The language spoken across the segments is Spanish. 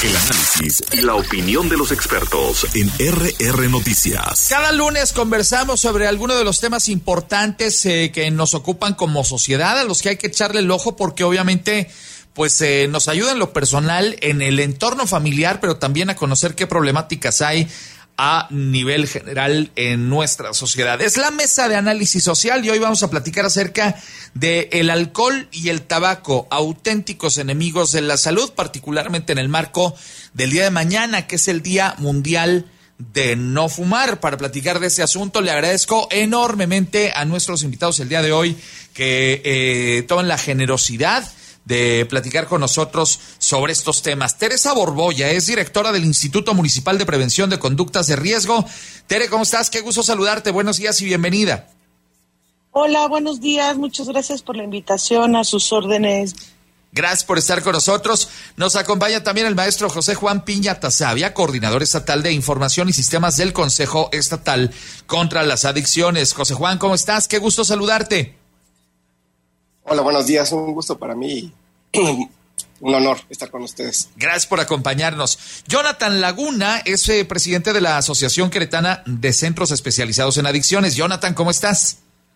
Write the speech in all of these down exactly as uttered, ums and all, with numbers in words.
El análisis y la opinión de los expertos en R R Noticias. Cada lunes conversamos sobre alguno de los temas importantes eh, que nos ocupan como sociedad, a los que hay que echarle el ojo porque obviamente pues eh, nos ayuda en lo personal, en el entorno familiar, pero también a conocer qué problemáticas hay a nivel general en nuestra sociedad. Es la mesa de análisis social y hoy vamos a platicar acerca de el alcohol y el tabaco, auténticos enemigos de la salud, particularmente en el marco del día de mañana, que es el Día Mundial de No Fumar. Para platicar de ese asunto, le agradezco enormemente a nuestros invitados el día de hoy que eh, tomen la generosidad de platicar con nosotros sobre estos temas. Teresa Borbolla es directora del Instituto Municipal de Prevención de Conductas de Riesgo. Tere, ¿cómo estás? Qué gusto saludarte. Buenos días y bienvenida. Hola, buenos días. Muchas gracias por la invitación. A sus órdenes. Gracias por estar con nosotros. Nos acompaña también el maestro José Juan Piña Tasavia, coordinador estatal de Información y Sistemas del Consejo Estatal contra las Adicciones. José Juan, ¿cómo estás? Qué gusto saludarte. Hola, buenos días. Un gusto para mí. Un honor estar con ustedes. Gracias por acompañarnos. Jonathan Laguna es eh, presidente de la Asociación Queretana de Centros Especializados en Adicciones. Jonathan, ¿cómo estás?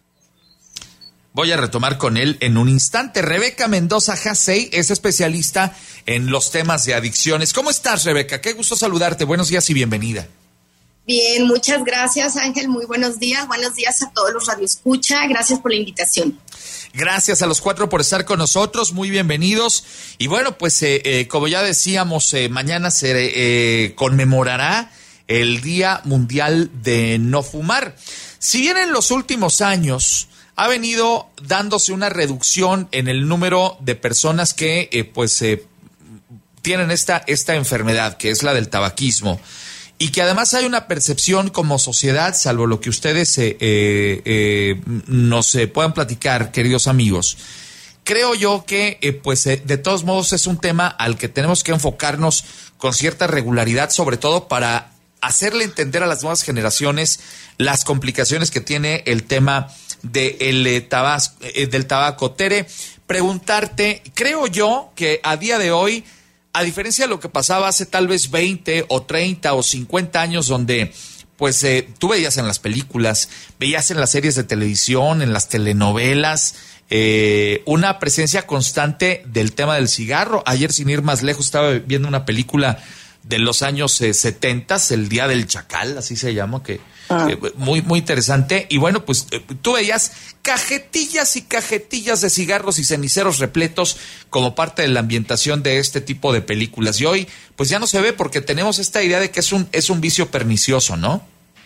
Voy a retomar con él en un instante. Rebeca Mendoza Jasey es especialista en los temas de adicciones. ¿Cómo estás, Rebeca? Qué gusto saludarte. Buenos días y bienvenida. Bien, muchas gracias, Ángel. Muy buenos días. Buenos días a todos los radioescucha. Gracias por la invitación. Gracias a los cuatro por estar con nosotros. Muy bienvenidos. Y bueno, pues eh, eh, como ya decíamos, eh, mañana se eh, conmemorará el Día Mundial de No Fumar. Si bien en los últimos años ha venido dándose una reducción en el número de personas que eh, pues eh, tienen esta, esta enfermedad, que es la del tabaquismo, y que además hay una percepción como sociedad, salvo lo que ustedes eh, eh, eh, nos eh, puedan platicar, queridos amigos, creo yo que eh, pues eh, de todos modos es un tema al que tenemos que enfocarnos con cierta regularidad, sobre todo para hacerle entender a las nuevas generaciones las complicaciones que tiene el tema de el, eh, tabas, eh, del tabaco. Tere, preguntarte, creo yo que a día de hoy, a diferencia de lo que pasaba hace tal vez veinte o treinta o cincuenta años, donde pues eh, tú veías en las películas, veías en las series de televisión, en las telenovelas, eh, una presencia constante del tema del cigarro. Ayer, sin ir más lejos, estaba viendo una película de los años eh, setenta, El Día del Chacal, así se llama, que ah. eh, muy, muy interesante. Y bueno, pues eh, tú veías cajetillas y cajetillas de cigarros y ceniceros repletos como parte de la ambientación de este tipo de películas. Y hoy, pues ya no se ve porque tenemos esta idea de que es un, es un vicio pernicioso, ¿no?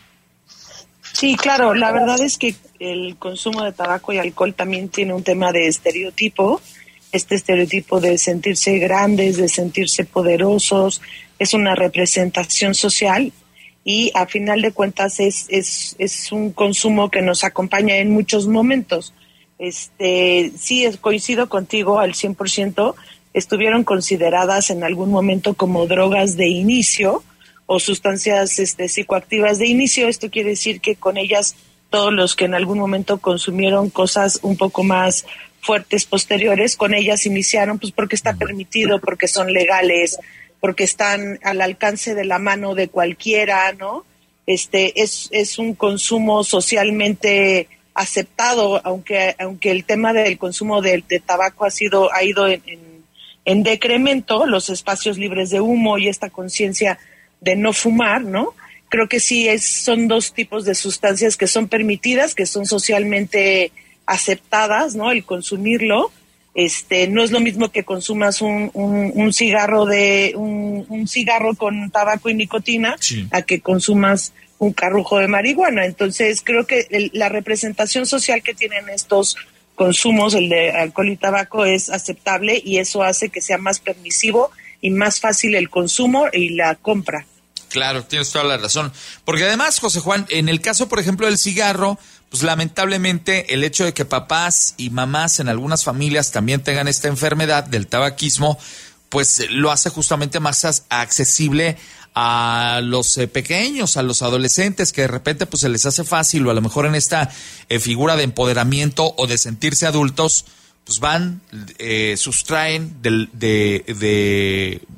Sí, claro. La verdad es que el consumo de tabaco y alcohol también tiene un tema de estereotipo. Este estereotipo de sentirse grandes, de sentirse poderosos, es una representación social y a final de cuentas es, es, es un consumo que nos acompaña en muchos momentos. Este, sí, coincido contigo al cien por ciento, estuvieron consideradas en algún momento como drogas de inicio o sustancias este, psicoactivas de inicio. Esto quiere decir que con ellas todos los que en algún momento consumieron cosas un poco más fuertes posteriores, con ellas iniciaron pues porque está permitido, porque son legales, porque están al alcance de la mano de cualquiera, ¿no? Este es es un consumo socialmente aceptado, aunque aunque el tema del consumo de, de tabaco ha sido ha ido en, en, en decremento, los espacios libres de humo y esta conciencia de no fumar, ¿no? Creo que sí es son dos tipos de sustancias que son permitidas, que son socialmente aceptadas, ¿no? El consumirlo, este, no es lo mismo que consumas un, un, un cigarro de un, un cigarro con tabaco y nicotina, sí, a que consumas un carrujo de marihuana. Entonces creo que el, la representación social que tienen estos consumos, el de alcohol y tabaco, es aceptable y eso hace que sea más permisivo y más fácil el consumo y la compra. Claro, tienes toda la razón. Porque además, José Juan, en el caso, por ejemplo, del cigarro, pues lamentablemente el hecho de que papás y mamás en algunas familias también tengan esta enfermedad del tabaquismo, pues lo hace justamente más accesible a los eh, pequeños, a los adolescentes, que de repente pues se les hace fácil, o a lo mejor en esta eh, figura de empoderamiento o de sentirse adultos, pues van, eh, sustraen de, de, de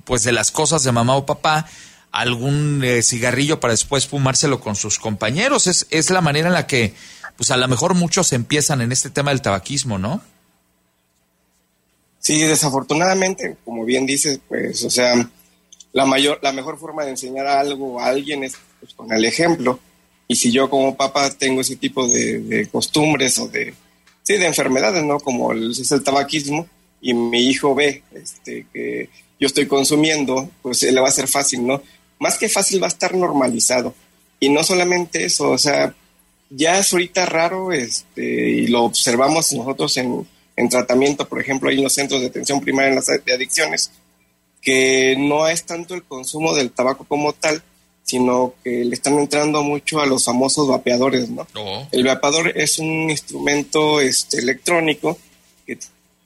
pues de las cosas de mamá o papá, algún eh, cigarrillo para después fumárselo con sus compañeros. Es, es la manera en la que, pues a lo mejor muchos empiezan en este tema del tabaquismo, ¿no? Sí, desafortunadamente, como bien dices, pues, o sea, la mayor, la mejor forma de enseñar algo a alguien es pues, con el ejemplo. Y si yo como papá tengo ese tipo de, de costumbres o de, sí, de enfermedades, ¿no? Como el, es el tabaquismo, y mi hijo ve este, que yo estoy consumiendo, pues le va a ser fácil, ¿no? Más que fácil, va a estar normalizado. Y no solamente eso, o sea, ya es ahorita raro, este, y lo observamos nosotros en, en tratamiento, por ejemplo, ahí en los centros de atención primaria en las de adicciones, que no es tanto el consumo del tabaco como tal, sino que le están entrando mucho a los famosos vapeadores, ¿no? Oh. El vapeador es un instrumento este, electrónico que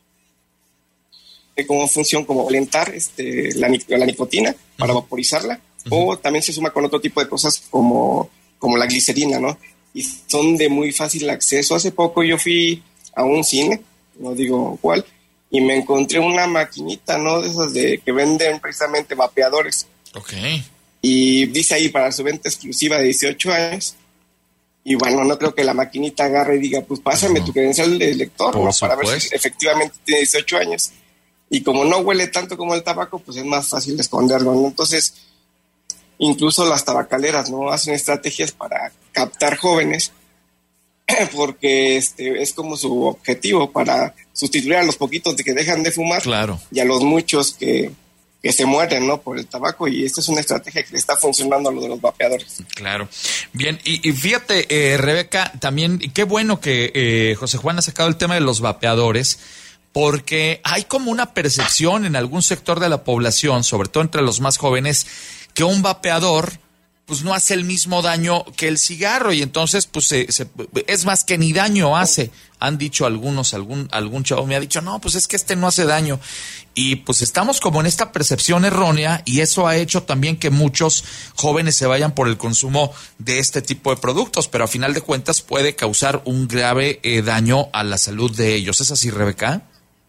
tiene como función como calentar este, la, la nicotina para uh-huh. vaporizarla, uh-huh. o también se suma con otro tipo de cosas como, como la glicerina, ¿no? Y son de muy fácil acceso. Hace poco yo fui a un cine, no digo cuál, y me encontré una maquinita, ¿no? De esas de que venden precisamente vapeadores. Ok. Y dice ahí para su venta exclusiva de dieciocho años. Y bueno, no creo que la maquinita agarre y diga, pues pásame uh-huh. tu credencial de lector, ¿no? Para ver si efectivamente tiene dieciocho años. Y como no huele tanto como el tabaco, pues es más fácil esconderlo, ¿no? Entonces, incluso las tabacaleras, ¿no? Hacen estrategias para captar jóvenes, porque este es como su objetivo, para sustituir a los poquitos de que dejan de fumar, claro. y a los muchos que, que se mueren, ¿no? Por el tabaco, y esta es una estrategia que le está funcionando a lo de los vapeadores. Claro. Bien, y, y fíjate, eh, Rebeca, también, qué bueno que eh, José Juan ha sacado el tema de los vapeadores, porque hay como una percepción en algún sector de la población, sobre todo entre los más jóvenes, que un vapeador pues no hace el mismo daño que el cigarro, y entonces pues se, se, es más que ni daño hace. Han dicho algunos, algún algún chavo me ha dicho, no, pues es que este no hace daño. Y pues estamos como en esta percepción errónea, y eso ha hecho también que muchos jóvenes se vayan por el consumo de este tipo de productos, pero a final de cuentas puede causar un grave eh, daño a la salud de ellos. ¿Es así, Rebeca?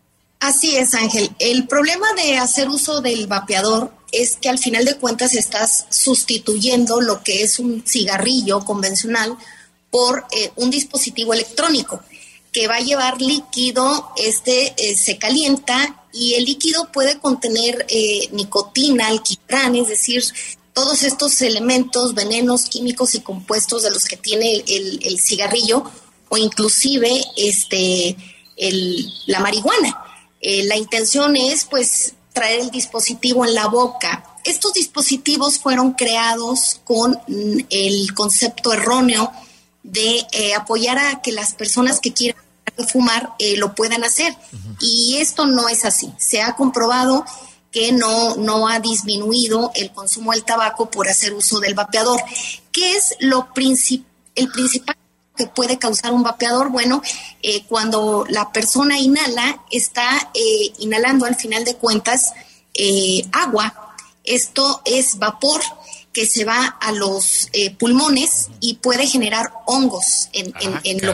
Así es, Ángel. El problema de hacer uso del vapeador es que al final de cuentas estás sustituyendo lo que es un cigarrillo convencional por eh, un dispositivo electrónico que va a llevar líquido, este eh, se calienta, y el líquido puede contener eh, nicotina, alquitrán, es decir, todos estos elementos, venenos, químicos y compuestos de los que tiene el, el, el cigarrillo, o inclusive este el, la marihuana. Eh, la intención es, pues, traer el dispositivo en la boca. Estos dispositivos fueron creados con mm, el concepto erróneo de eh, apoyar a que las personas que quieran fumar eh, lo puedan hacer. Uh-huh. Y esto no es así. Se ha comprobado que no, no ha disminuido el consumo del tabaco por hacer uso del vapeador. ¿Qué es lo princip- el principal que puede causar un vapeador? Bueno, eh, cuando la persona inhala, está eh, inhalando al final de cuentas eh, agua. Esto es vapor que se va a los eh, pulmones y puede generar hongos en, en, ah, en, lo,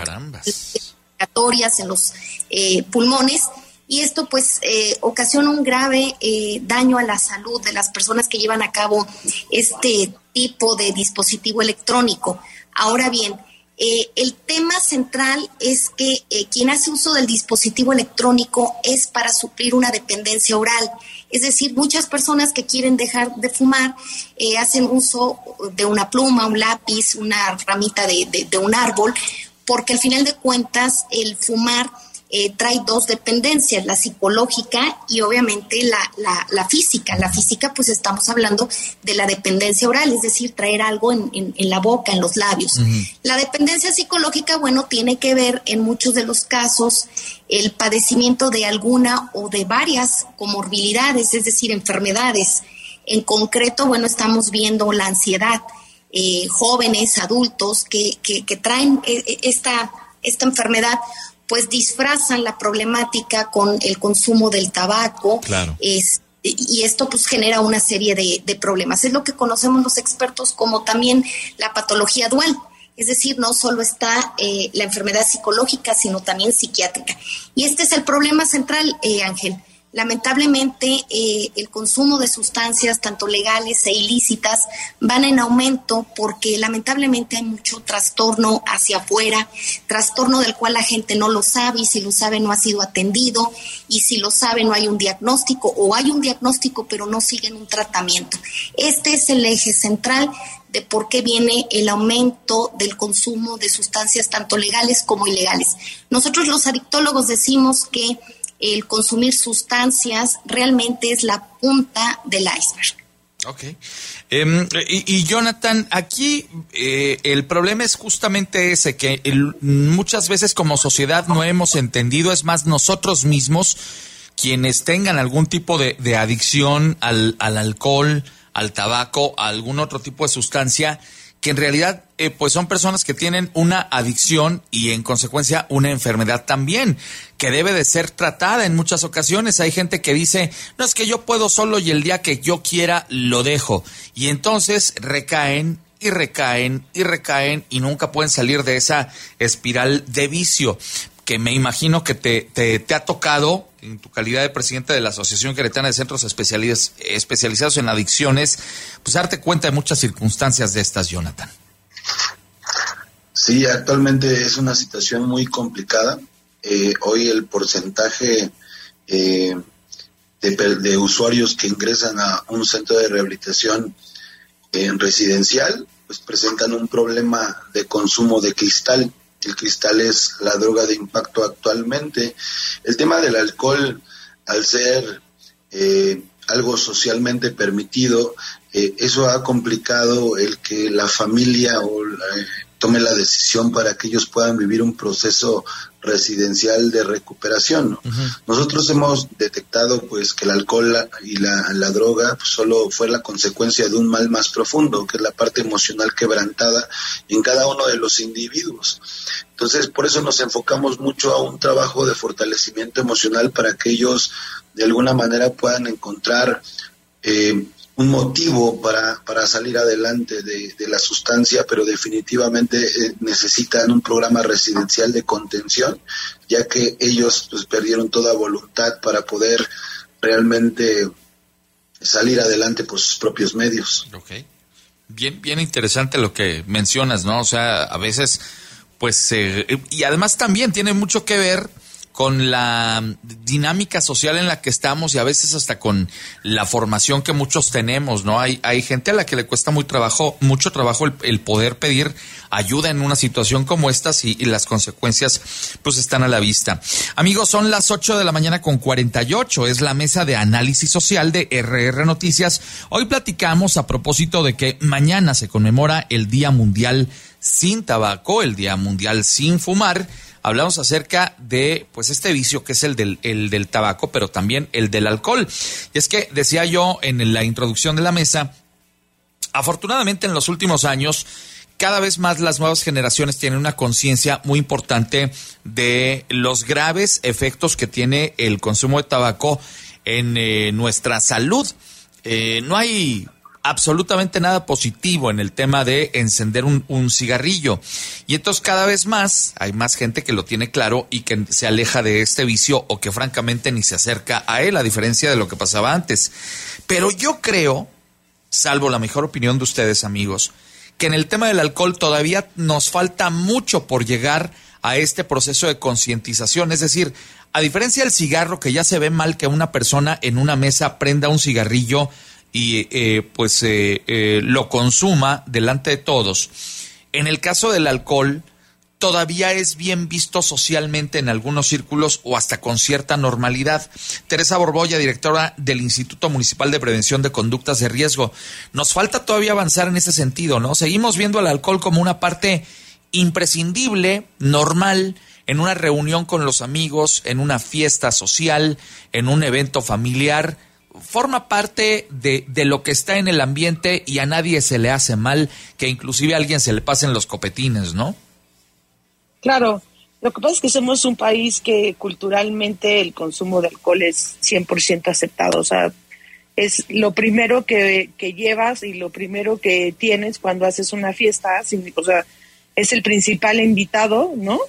en los eh, pulmones, y esto pues eh, ocasiona un grave eh, daño a la salud de las personas que llevan a cabo este tipo de dispositivo electrónico. Ahora bien, Eh, el tema central es que eh, quien hace uso del dispositivo electrónico es para suplir una dependencia oral. Es decir, muchas personas que quieren dejar de fumar eh, hacen uso de una pluma, un lápiz, una ramita de, de, de un árbol, porque al final de cuentas el fumar eh, trae dos dependencias, la psicológica y obviamente la, la, la física. La física, pues estamos hablando de la dependencia oral, es decir, traer algo en, en, en la boca, en los labios. Uh-huh. La dependencia psicológica, bueno, tiene que ver en muchos de los casos el padecimiento de alguna o de varias comorbilidades, es decir, enfermedades. En concreto, bueno, estamos viendo la ansiedad, eh, jóvenes, adultos que, que, que traen eh, esta, esta enfermedad, pues disfrazan la problemática con el consumo del tabaco. Claro. Es, y esto pues genera una serie de, de problemas. Es lo que conocemos los expertos como también la patología dual. Es decir, no solo está eh, la enfermedad psicológica, sino también psiquiátrica. Y este es el problema central, eh, Ángel. Lamentablemente, eh, el consumo de sustancias, tanto legales e ilícitas, van en aumento porque lamentablemente hay mucho trastorno hacia afuera, trastorno del cual la gente no lo sabe, y si lo sabe no ha sido atendido, y si lo sabe no hay un diagnóstico, o hay un diagnóstico pero no siguen un tratamiento. Este es el eje central de por qué viene el aumento del consumo de sustancias tanto legales como ilegales. Nosotros los adictólogos decimos que el consumir sustancias realmente es la punta del iceberg. Ok. Eh, y, y Jonathan, aquí eh, el problema es justamente ese, que el, muchas veces como sociedad no hemos entendido, es más, nosotros mismos, quienes tengan algún tipo de, de adicción al, al alcohol, al tabaco, a algún otro tipo de sustancia, que en realidad eh, pues son personas que tienen una adicción y en consecuencia una enfermedad también, que debe de ser tratada en muchas ocasiones. Hay gente que dice, no, es que yo puedo solo y el día que yo quiera lo dejo. Y entonces recaen y recaen y recaen y nunca pueden salir de esa espiral de vicio, que me imagino que te, te, te ha tocado en tu calidad de presidente de la Asociación Queretana de Centros Especializ- Especializados en Adicciones, pues darte cuenta de muchas circunstancias de estas, Jonathan. Sí, actualmente es una situación muy complicada. Eh, hoy el porcentaje eh, de, de usuarios que ingresan a un centro de rehabilitación eh, residencial, pues presentan un problema de consumo de cristal. El cristal es la droga de impacto actualmente. El tema del alcohol, al ser eh, algo socialmente permitido, eh, eso ha complicado el que la familia o eh, tome la decisión para que ellos puedan vivir un proceso residencial de recuperación, ¿no? Uh-huh. Nosotros hemos detectado pues que el alcohol y la, la droga pues, solo fue la consecuencia de un mal más profundo, que es la parte emocional quebrantada en cada uno de los individuos. Entonces, por eso nos enfocamos mucho a un trabajo de fortalecimiento emocional para que ellos de alguna manera puedan encontrar eh, un motivo para, para salir adelante de, de la sustancia, pero definitivamente eh, necesitan un programa residencial de contención, ya que ellos pues, perdieron toda voluntad para poder realmente salir adelante por sus propios medios. Okay. Bien, bien interesante lo que mencionas, ¿no? O sea, a veces, pues, eh, y además también tiene mucho que ver con la dinámica social en la que estamos y a veces hasta con la formación que muchos tenemos, ¿no? Hay, hay gente a la que le cuesta muy trabajo, mucho trabajo el, el poder pedir ayuda en una situación como estas y, y las consecuencias pues están a la vista. Amigos, son las ocho de la mañana con cuarenta y ocho, es la mesa de análisis social de R R Noticias. Hoy platicamos a propósito de que mañana se conmemora el Día Mundial Sin Tabaco, el Día Mundial Sin Fumar. Hablamos acerca de pues este vicio que es el del, el del tabaco, pero también el del alcohol. Y es que decía yo en la introducción de la mesa, afortunadamente en los últimos años, cada vez más las nuevas generaciones tienen una conciencia muy importante de los graves efectos que tiene el consumo de tabaco en eh, nuestra salud. Eh, no hay absolutamente nada positivo en el tema de encender un, un cigarrillo. Y entonces cada vez más hay más gente que lo tiene claro y que se aleja de este vicio o que francamente ni se acerca a él, a diferencia de lo que pasaba antes. Pero yo creo, salvo la mejor opinión de ustedes, amigos, que en el tema del alcohol todavía nos falta mucho por llegar a este proceso de concientización. Es decir, a diferencia del cigarro, que ya se ve mal que una persona en una mesa prenda un cigarrillo y eh, pues eh, eh, lo consuma delante de todos. En el caso del alcohol, todavía es bien visto socialmente en algunos círculos o hasta con cierta normalidad. Teresa Borbolla, directora del Instituto Municipal de Prevención de Conductas de Riesgo. Nos falta todavía avanzar en ese sentido, ¿no? Seguimos viendo al alcohol como una parte imprescindible, normal, en una reunión con los amigos, en una fiesta social, en un evento familiar. Forma parte de, de lo que está en el ambiente y a nadie se le hace mal que inclusive a alguien se le pasen los copetines, ¿no? Claro, lo que pasa es que somos un país que culturalmente el consumo de alcohol es cien por ciento aceptado, o sea, es lo primero que, que llevas y lo primero que tienes cuando haces una fiesta, o sea, es el principal invitado, ¿no?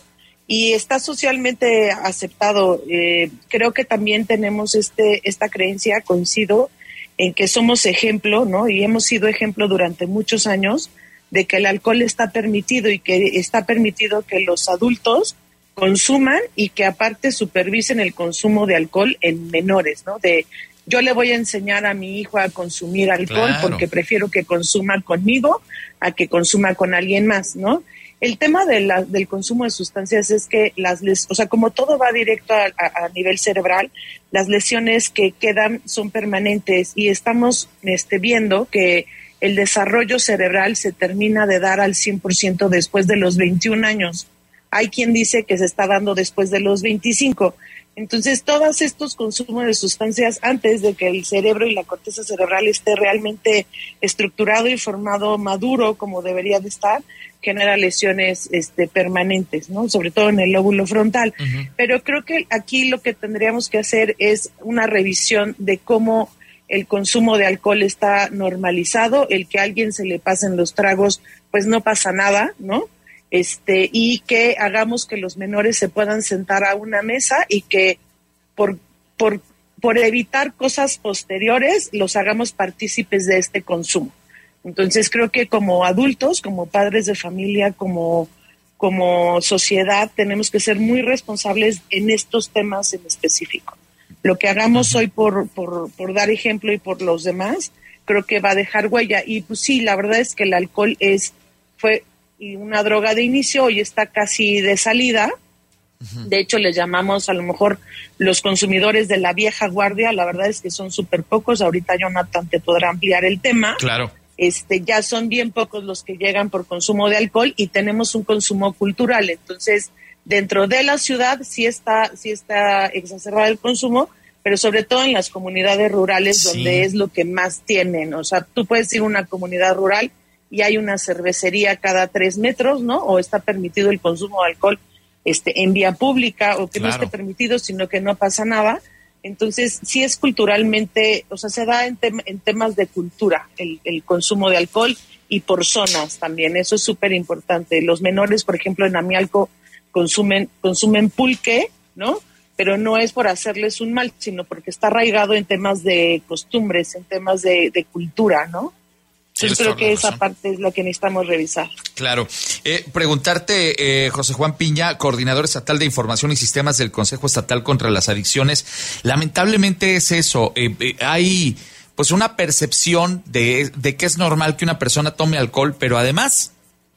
y está socialmente aceptado. Eh, creo que también tenemos este esta creencia, coincido, en que somos ejemplo, ¿no? Y hemos sido ejemplo durante muchos años de que el alcohol está permitido y que está permitido que los adultos consuman y que aparte supervisen el consumo de alcohol en menores, ¿no? De yo le voy a enseñar a mi hijo a consumir alcohol Claro. porque prefiero que consuma conmigo a que consuma con alguien más, ¿no? El tema de la, del consumo de sustancias es que las les, o sea, como todo va directo a, a, a nivel cerebral, las lesiones que quedan son permanentes y estamos este, viendo que el desarrollo cerebral se termina de dar al cien por ciento después de los veintiún años. Hay quien dice que se está dando después de los veinticinco. Entonces, todos estos consumos de sustancias antes de que el cerebro y la corteza cerebral esté realmente estructurado y formado maduro como debería de estar, genera lesiones este, permanentes, ¿no? Sobre todo en el lóbulo frontal. Uh-huh. Pero creo que aquí lo que tendríamos que hacer es una revisión de cómo el consumo de alcohol está normalizado, el que a alguien se le pasen los tragos, pues no pasa nada, ¿no? Este, y que hagamos que los menores se puedan sentar a una mesa y que por, por, por evitar cosas posteriores los hagamos partícipes de este consumo. Entonces creo que como adultos, como padres de familia, como, como sociedad, tenemos que ser muy responsables en estos temas en específico. Lo que hagamos hoy por, por, por dar ejemplo y por los demás, creo que va a dejar huella. Y pues sí, la verdad es que el alcohol es fue y una droga de inicio, hoy está casi de salida. Uh-huh. De hecho, les llamamos a lo mejor los consumidores de la vieja guardia. La verdad es que son súper pocos. Ahorita Jonathan te podrá ampliar el tema. Claro. Este, ya son bien pocos los que llegan por consumo de alcohol y tenemos un consumo cultural. Entonces, dentro de la ciudad sí está, sí está exacerbado el consumo, pero sobre todo en las comunidades rurales, sí, donde es lo que más tienen. O sea, tú puedes ir a una comunidad rural y hay una cervecería cada tres metros, ¿no? O está permitido el consumo de alcohol este, en vía pública, o que claro, no esté permitido, sino que no pasa nada. Entonces, sí es culturalmente, o sea, se da en, tem- en temas de cultura el, el consumo de alcohol y por zonas también. Eso es súper importante. Los menores, por ejemplo, en Amialco consumen, consumen pulque, ¿no? Pero no es por hacerles un mal, sino porque está arraigado en temas de costumbres, en temas de, de cultura, ¿no? Yo creo que esa parte es la que necesitamos revisar. Claro. Eh, preguntarte, eh, José Juan Piña, coordinador estatal de información y sistemas del Consejo Estatal contra las Adicciones. Lamentablemente es eso. Eh, eh, hay pues una percepción de, de que es normal que una persona tome alcohol, pero además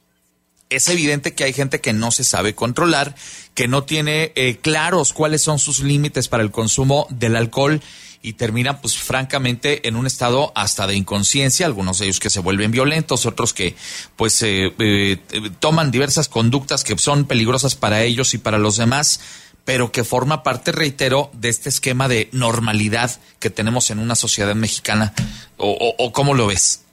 es evidente que hay gente que no se sabe controlar, que no tiene eh, claros cuáles son sus límites para el consumo del alcohol, y terminan, pues, francamente, en un estado hasta de inconsciencia, algunos de ellos que se vuelven violentos, otros que, pues, eh, eh, toman diversas conductas que son peligrosas para ellos y para los demás, pero que forma parte, reitero, de este esquema de normalidad que tenemos en una sociedad mexicana. ¿O, o, o cómo lo ves?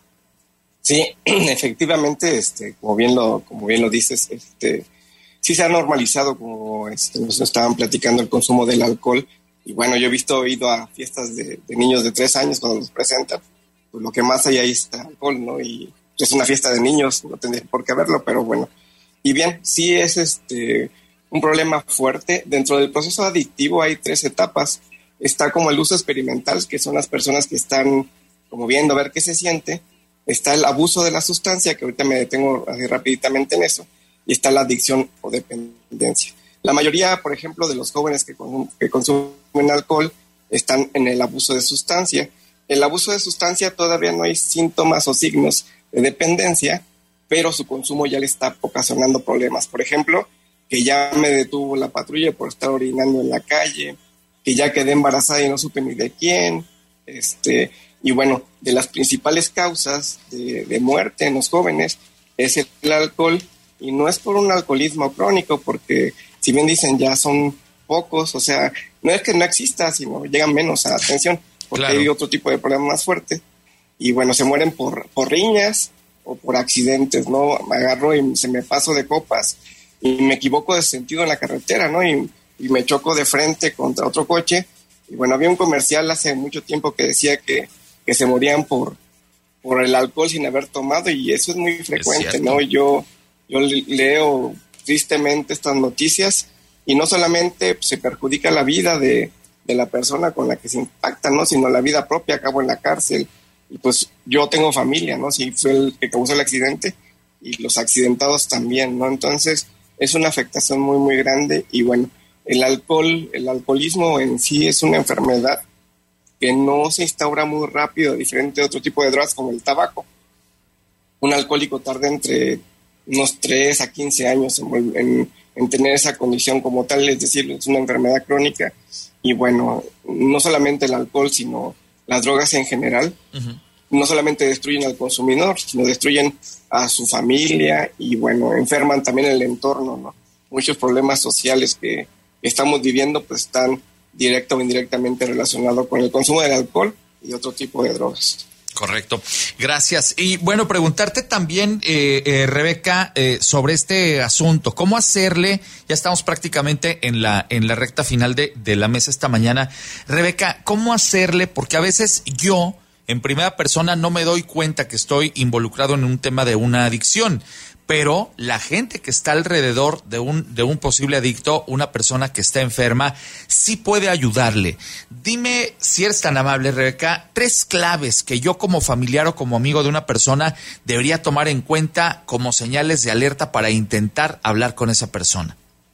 Sí, efectivamente, este, como bien lo, como bien lo dices, este, sí se ha normalizado, como este, nos estaban platicando, el consumo del alcohol. Y bueno, yo he visto, he ido a fiestas de, de niños de tres años cuando los presentan, pues lo que más hay ahí es alcohol, ¿no? Y es una fiesta de niños, no tendría por qué verlo, pero bueno. Y bien, sí es este un problema fuerte. Dentro del proceso adictivo hay tres etapas. Está como el uso experimental, que son las personas que están como viendo a ver qué se siente. Está el abuso de la sustancia, que ahorita me detengo así rapiditamente en eso. Y está la adicción o dependencia. La mayoría, por ejemplo, de los jóvenes que, con, que consumen alcohol están en el abuso de sustancia. El abuso de sustancia todavía no hay síntomas o signos de dependencia, pero su consumo ya le está ocasionando problemas. Por ejemplo, que ya me detuvo la patrulla por estar orinando en la calle, que ya quedé embarazada y no supe ni de quién. Este, y bueno, de las principales causas de, de muerte en los jóvenes es el, el alcohol, y no es por un alcoholismo crónico, porque si bien dicen ya son pocos, o sea, no es que no exista, sino llegan menos a la atención, porque claro, hay otro tipo de problemas más fuertes. Y bueno, se mueren por, por riñas o por accidentes, ¿no? Me agarro y se me paso de copas y me equivoco de sentido en la carretera, ¿no? Y, y me choco de frente contra otro coche. Y bueno, había un comercial hace mucho tiempo que decía que, que se morían por, por el alcohol sin haber tomado, y eso es muy frecuente, es ¿no? Yo, yo leo tristemente estas noticias, y no solamente pues, se perjudica la vida de, de la persona con la que se impacta, ¿no? Sino la vida propia, acabo en la cárcel, y pues yo tengo familia, ¿no? Si fue el que causó el accidente, y los accidentados también, ¿no? Entonces es una afectación muy, muy grande, y bueno, el alcohol, el alcoholismo en sí es una enfermedad que no se instaura muy rápido, diferente de otro tipo de drogas como el tabaco. Un alcohólico tarda entre unos tres a quince años en, en, en tener esa condición como tal, es decir, es una enfermedad crónica. Y bueno, no solamente el alcohol, sino las drogas en general, uh-huh. no solamente destruyen al consumidor, sino destruyen a su familia y bueno, enferman también el entorno, ¿no? Muchos problemas sociales que estamos viviendo pues están directa o indirectamente relacionados con el consumo del alcohol y otro tipo de drogas. Correcto, gracias. Y bueno, preguntarte también, eh, eh, Rebeca, eh, sobre este asunto, ¿cómo hacerle? Ya estamos prácticamente en la en la recta final de, de la mesa esta mañana. Rebeca, ¿cómo hacerle? Porque a veces yo, en primera persona, no me doy cuenta que estoy involucrado en un tema de una adicción, pero la gente que está alrededor de un de un posible adicto, una persona que está enferma, sí puede ayudarle. Dime, si eres tan amable, Rebeca, tres claves que yo como familiar o como amigo de una persona debería tomar en cuenta como señales de alerta para intentar hablar con esa persona.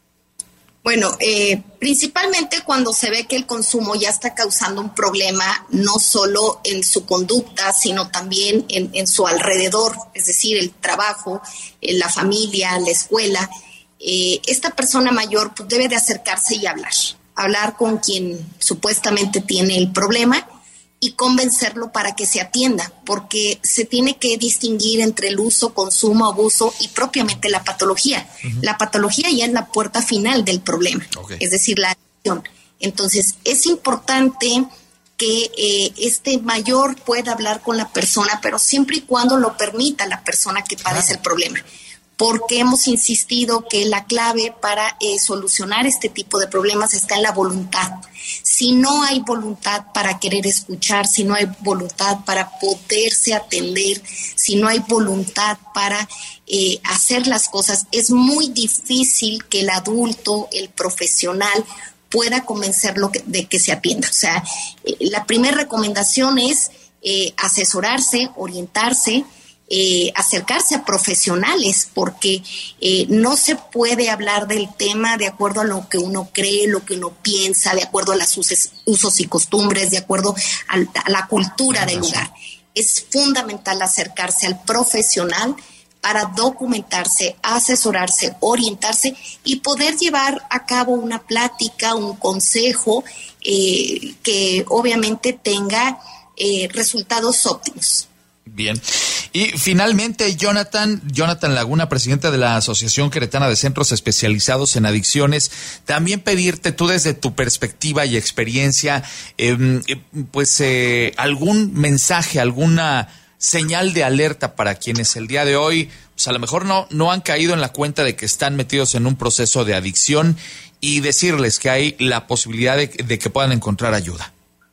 Bueno, eh, principalmente cuando se ve que el consumo ya está causando un problema, no solo en su conducta, sino también en, en su alrededor, es decir, el trabajo, eh, la familia, la escuela. Eh, esta persona mayor pues, debe de acercarse y hablar, hablar con quien supuestamente tiene el problema y convencerlo para que se atienda, porque se tiene que distinguir entre el uso, consumo, abuso y propiamente la patología. Uh-huh. La patología ya es la puerta final del problema, okay. Es decir, la adicción. Entonces, es importante que eh, este mayor pueda hablar con la persona, pero siempre y cuando lo permita la persona que padece ah. el problema. Porque hemos insistido que la clave para eh, solucionar este tipo de problemas está en la voluntad. Si no hay voluntad para querer escuchar, si no hay voluntad para poderse atender, si no hay voluntad para eh, hacer las cosas, es muy difícil que el adulto, el profesional, pueda convencerlo de que se atienda. O sea, eh, la primera recomendación es eh, asesorarse, orientarse, Eh, acercarse a profesionales, porque eh, no se puede hablar del tema de acuerdo a lo que uno cree, lo que uno piensa, de acuerdo a los usos, usos y costumbres, de acuerdo a, a la cultura del lugar. Es fundamental acercarse al profesional para documentarse, asesorarse, orientarse y poder llevar a cabo una plática, un consejo eh, que obviamente tenga eh, resultados óptimos. Bien. Y finalmente, Jonathan, Jonathan Laguna, presidente de la Asociación Queretana de Centros Especializados en Adicciones, también pedirte tú desde tu perspectiva y experiencia, eh, pues eh, algún mensaje, alguna señal de alerta para quienes el día de hoy, pues a lo mejor no, no han caído en la cuenta de que están metidos en un proceso de adicción y decirles que hay la posibilidad de, de que puedan encontrar ayuda.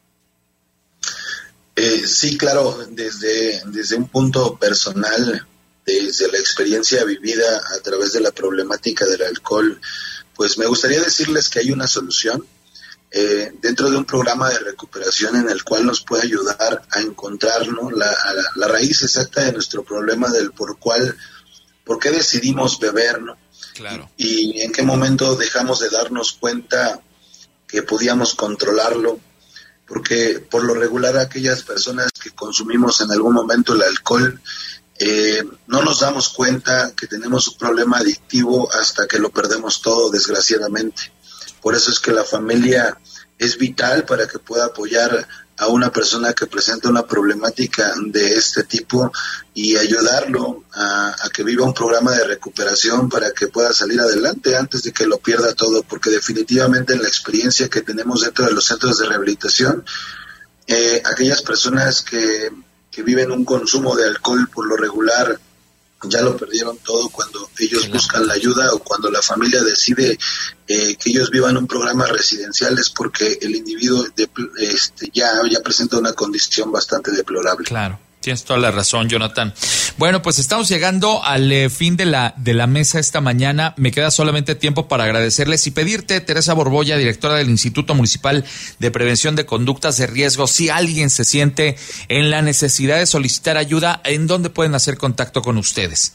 Eh, sí, claro, desde, desde un punto personal, desde la experiencia vivida a través de la problemática del alcohol, pues me gustaría decirles que hay una solución eh, dentro de un programa de recuperación en el cual nos puede ayudar a encontrar, ¿no? la, la, la raíz exacta de nuestro problema del por cuál, por qué decidimos beber, ¿no? Claro. Y, y en qué momento dejamos de darnos cuenta que podíamos controlarlo. Porque por lo regular aquellas personas que consumimos en algún momento el alcohol, eh, no nos damos cuenta que tenemos un problema adictivo hasta que lo perdemos todo, desgraciadamente. Por eso es que la familia es vital para que pueda apoyar a una persona que presenta una problemática de este tipo y ayudarlo a, a que viva un programa de recuperación para que pueda salir adelante antes de que lo pierda todo, porque definitivamente en la experiencia que tenemos dentro de los centros de rehabilitación, eh, aquellas personas que, que viven un consumo de alcohol por lo regular ya lo perdieron todo cuando ellos claro. buscan la ayuda o cuando la familia decide eh, que ellos vivan un programa residencial, es porque el individuo de, este, ya, ya presenta una condición bastante deplorable. Claro. Tienes toda la razón, Jonathan. Bueno, pues estamos llegando al eh, fin de la de la mesa esta mañana. Me queda solamente tiempo para agradecerles y pedirte, Teresa Borbolla, directora del Instituto Municipal de Prevención de Conductas de Riesgo, si alguien se siente en la necesidad de solicitar ayuda, ¿en dónde pueden hacer contacto con ustedes?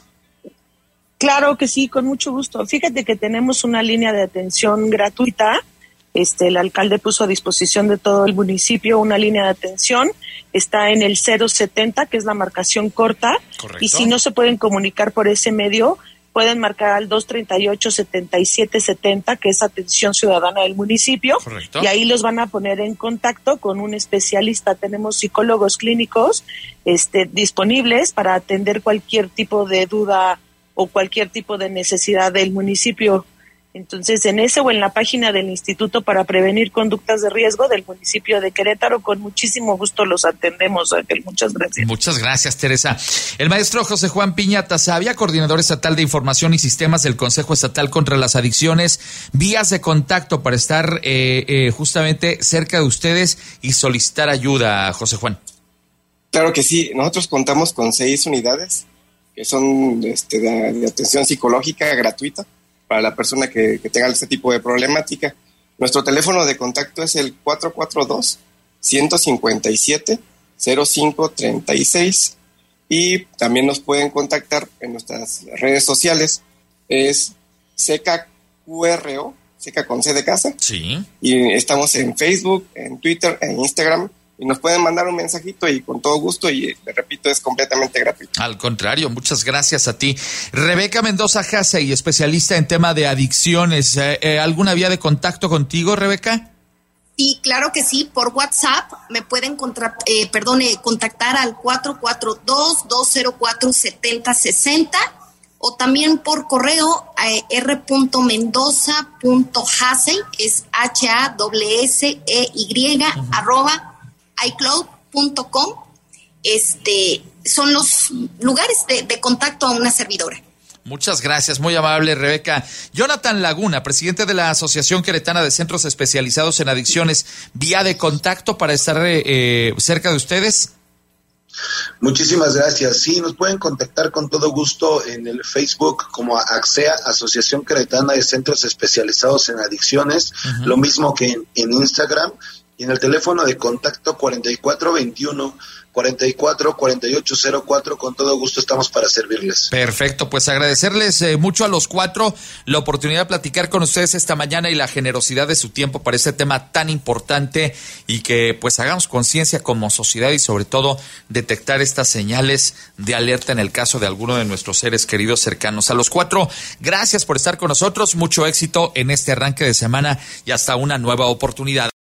Claro que sí, con mucho gusto. Fíjate que tenemos una línea de atención gratuita. Este, el alcalde puso a disposición de todo el municipio una línea de atención. Está en el cero setenta, que es la marcación corta. Correcto. Y si no se pueden comunicar por ese medio, pueden marcar al dos treinta y ocho, setenta y siete setenta, que es atención ciudadana del municipio. Correcto. Y ahí los van a poner en contacto con un especialista. Tenemos psicólogos clínicos este, disponibles para atender cualquier tipo de duda o cualquier tipo de necesidad del municipio. Entonces, en ese o en la página del Instituto para Prevenir Conductas de Riesgo del municipio de Querétaro, con muchísimo gusto los atendemos, Ángel. Muchas gracias. Muchas gracias, Teresa. El maestro José Juan Piña Tasavia, coordinador estatal de Información y Sistemas del Consejo Estatal contra las Adicciones, vías de contacto para estar eh, eh, justamente cerca de ustedes y solicitar ayuda, José Juan. Claro que sí. Nosotros contamos con seis unidades que son este, de, de atención psicológica gratuita para la persona que, que tenga este tipo de problemática. Nuestro teléfono de contacto es el cuatro cuatro dos, uno cinco siete, cero cinco tres seis y también nos pueden contactar en nuestras redes sociales. Es Seca Q R O, Seca con C de casa. Sí. Y estamos en Facebook, en Twitter, en Instagram. Y nos pueden mandar un mensajito y con todo gusto, y le repito, es completamente gratuito. Al contrario, muchas gracias a ti. Rebeca Mendoza Hassey, especialista en tema de adicciones. Eh, eh, ¿Alguna vía de contacto contigo, Rebeca? Sí, claro que sí. Por WhatsApp me pueden contra, eh, perdone, contactar al cuatro cuatro dos, dos cero cuatro, siete cero seis cero o también por correo eh, r punto mendoza punto hassey, es H A S S E Y, uh-huh. arroba iCloud punto com. Este, son los lugares de, de contacto a una servidora. Muchas gracias, muy amable, Rebeca. Jonathan Laguna, presidente de la Asociación Queretana de Centros Especializados en Adicciones, vía de contacto para estar eh, cerca de ustedes. Muchísimas gracias. Sí, nos pueden contactar con todo gusto en el Facebook como AXEA, Asociación Queretana de Centros Especializados en Adicciones, uh-huh. Lo mismo que en, en Instagram. Y en el teléfono de contacto cuarenta y cuatro veintiuno, cuarenta y cuatro, cuarenta y ocho cero cuatro, con todo gusto estamos para servirles. Perfecto, pues agradecerles eh, mucho a los cuatro la oportunidad de platicar con ustedes esta mañana y la generosidad de su tiempo para este tema tan importante, y que pues hagamos conciencia como sociedad y sobre todo detectar estas señales de alerta en el caso de alguno de nuestros seres queridos cercanos. A los cuatro, gracias por estar con nosotros, mucho éxito en este arranque de semana y hasta una nueva oportunidad.